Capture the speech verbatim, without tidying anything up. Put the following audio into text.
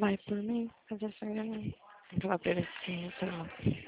Vai por mim, fazer essa grana. Aquela pedacinha, sei lá.